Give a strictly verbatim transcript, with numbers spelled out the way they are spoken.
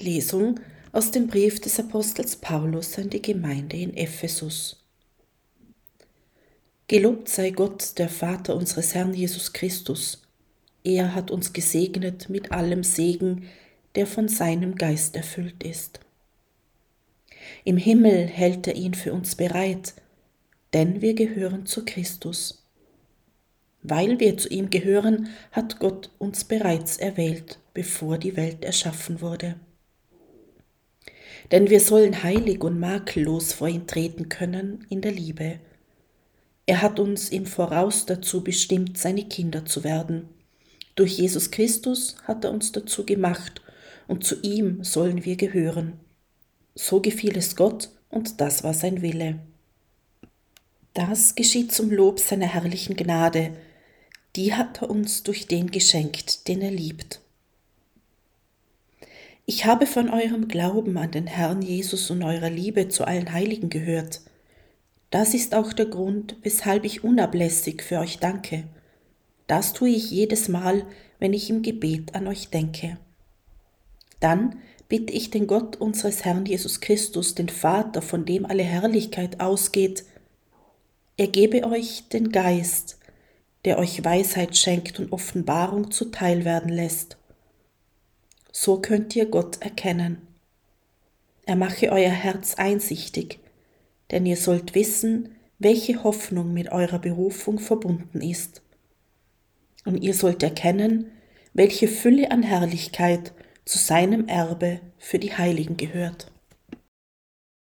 Lesung aus dem Brief des Apostels Paulus an die Gemeinde in Ephesus. Gelobt sei Gott, der Vater unseres Herrn Jesus Christus. Er hat uns gesegnet mit allem Segen, der von seinem Geist erfüllt ist. Im Himmel hält er ihn für uns bereit, denn wir gehören zu Christus. Weil wir zu ihm gehören, hat Gott uns bereits erwählt, bevor die Welt erschaffen wurde. Denn wir sollen heilig und makellos vor ihn treten können in der Liebe. Er hat uns im Voraus dazu bestimmt, seine Kinder zu werden. Durch Jesus Christus hat er uns dazu gemacht, und zu ihm sollen wir gehören. So gefiel es Gott, und das war sein Wille. Das geschieht zum Lob seiner herrlichen Gnade. Die hat er uns durch den geschenkt, den er liebt. Ich habe von eurem Glauben an den Herrn Jesus und eurer Liebe zu allen Heiligen gehört. Das ist auch der Grund, weshalb ich unablässig für euch danke. Das tue ich jedes Mal, wenn ich im Gebet an euch denke. Dann bitte ich den Gott unseres Herrn Jesus Christus, den Vater, von dem alle Herrlichkeit ausgeht, er gebe euch den Geist, der euch Weisheit schenkt und Offenbarung zuteil werden lässt. So könnt ihr Gott erkennen. Er mache euer Herz einsichtig, denn ihr sollt wissen, welche Hoffnung mit eurer Berufung verbunden ist. Und ihr sollt erkennen, welche Fülle an Herrlichkeit zu seinem Erbe für die Heiligen gehört.